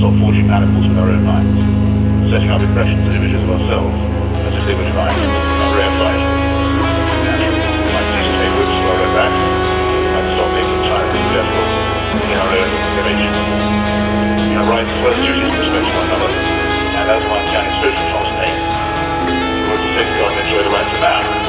stop forging manacles with our own minds, setting up impressions and images of ourselves as if they were divine, not reified. Natural. We might cease to make whips for our own backs. We might stop making tyrants of vessels in our own relation. We have rights as well as duties to respect one another, and as one can in social transformation, in order to safeguard and enjoy the rights of man.